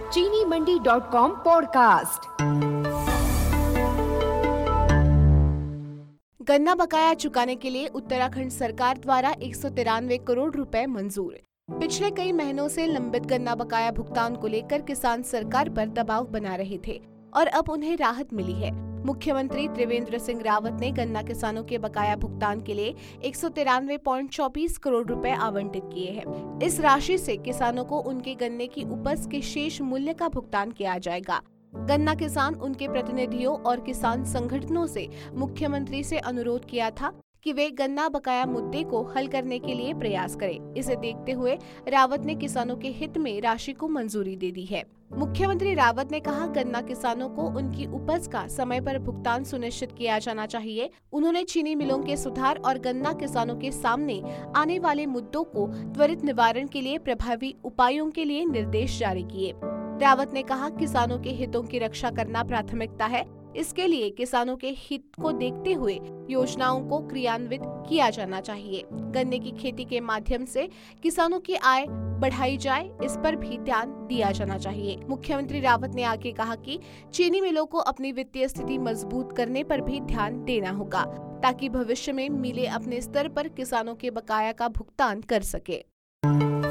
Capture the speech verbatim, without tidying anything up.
चीनी मंडी dot com podcast. गन्ना बकाया चुकाने के लिए उत्तराखंड सरकार द्वारा एक सौ तिरानवे करोड़ रुपए मंजूर। पिछले कई महीनों से लंबित गन्ना बकाया भुगतान को लेकर किसान सरकार पर दबाव बना रहे थे और अब उन्हें राहत मिली है। मुख्यमंत्री त्रिवेंद्र सिंह रावत ने गन्ना किसानों के बकाया भुगतान के लिए एक सौ तिरानवे पॉइंट चौबीस करोड़ रुपए आवंटित किए हैं। इस राशि से किसानों को उनके गन्ने की उपज के शेष मूल्य का भुगतान किया जाएगा। गन्ना किसान उनके प्रतिनिधियों और किसान संगठनों से मुख्यमंत्री से अनुरोध किया था कि वे गन्ना बकाया मुद्दे को हल करने के लिए प्रयास करें। इसे देखते हुए रावत ने किसानों के हित में राशि को मंजूरी दे दी है। मुख्यमंत्री रावत ने कहा, गन्ना किसानों को उनकी उपज का समय पर भुगतान सुनिश्चित किया जाना चाहिए। उन्होंने चीनी मिलों के सुधार और गन्ना किसानों के सामने आने वाले मुद्दों को त्वरित निवारण के लिए प्रभावी उपायों के लिए निर्देश जारी किए। रावत ने कहा, किसानों के हितों की रक्षा करना प्राथमिकता है। इसके लिए किसानों के हित को देखते हुए योजनाओं को क्रियान्वित किया जाना चाहिए। गन्ने की खेती के माध्यम से किसानों की आय बढ़ाई जाए, इस पर भी ध्यान दिया जाना चाहिए। मुख्यमंत्री रावत ने आगे कहा कि चीनी मिलों को अपनी वित्तीय स्थिति मजबूत करने पर भी ध्यान देना होगा, ताकि भविष्य में मिलें अपने स्तर पर किसानों के बकाया का भुगतान कर सके।